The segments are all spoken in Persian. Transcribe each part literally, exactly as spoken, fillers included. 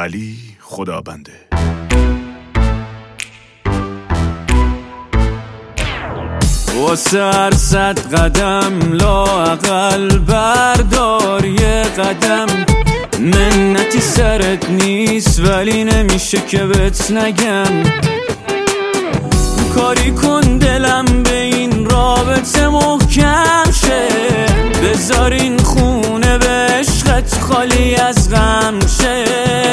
علی خدابنده. واسه هر صد قدم لااقل بردار یه قدم. منتی سرت نیست ولی نمیشه که بهت نگم. کاری کن دلم به این رابطه محکم شه. بذار این خونه به عشقت خالی از غم شه.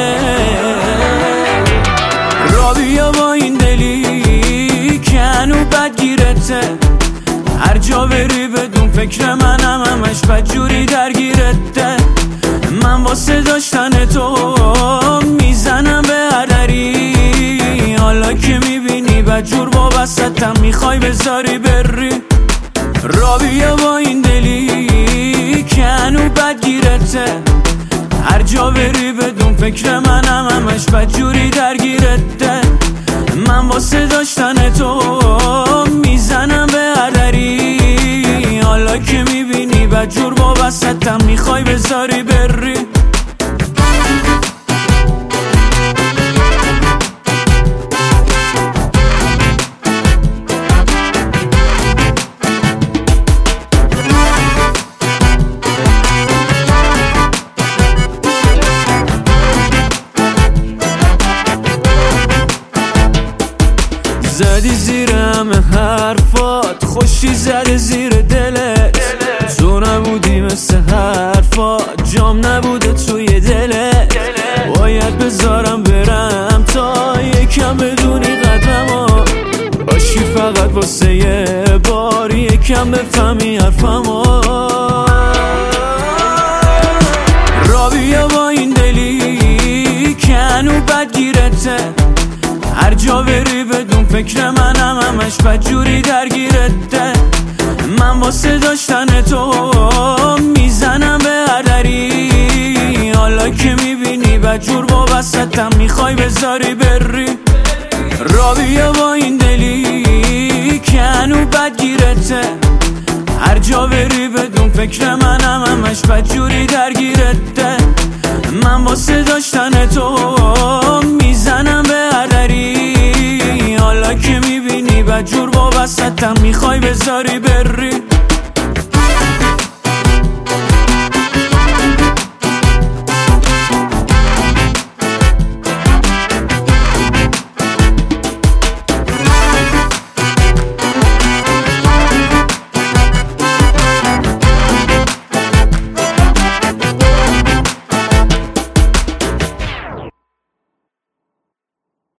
را بیا با این دلی که هنو بدگیرته. هر جا بری بدون فکر منم همش بدجوری درگیرته. من واسه داشتن تو میزنم به هر دری. حالا که میبینی بدجور وابستم میخوای بذاری بری. را بیا با این دلی که هنو بدگیرته. هر جا بری بدون فکر منم همش بدجوری درگیرته. من واسه داشتن تو میزنم به هر دری. حالا که میبینی بدجور وابستم میخوای بذاری بری. زدی زیر همه حرفات، خوشی زده زیر دلت. تو نبودی مثل حرفات، جام نبوده توی دلت. باید بذارم برم تا یکم بدونی قدمو. باشی فقط واسه یه بار یکم بفهمی حرفمو. را بیا با این دلی که هنو بدگیرته. هر جا بری بدون فکر منم همش بدجوری درگیرته. من واسه داشتن تو میزنم به هر دری. حالا که میبینی بدجور وابستم میخوای بذاری بری. را بیا با این دلی که هنو بدگیرته. هر جا بری بدون فکر منم همش بدجوری درگیرته. من واسه داشتن تو میزنم به هر دری. حالا که میبینی بدجور وابستم میخوای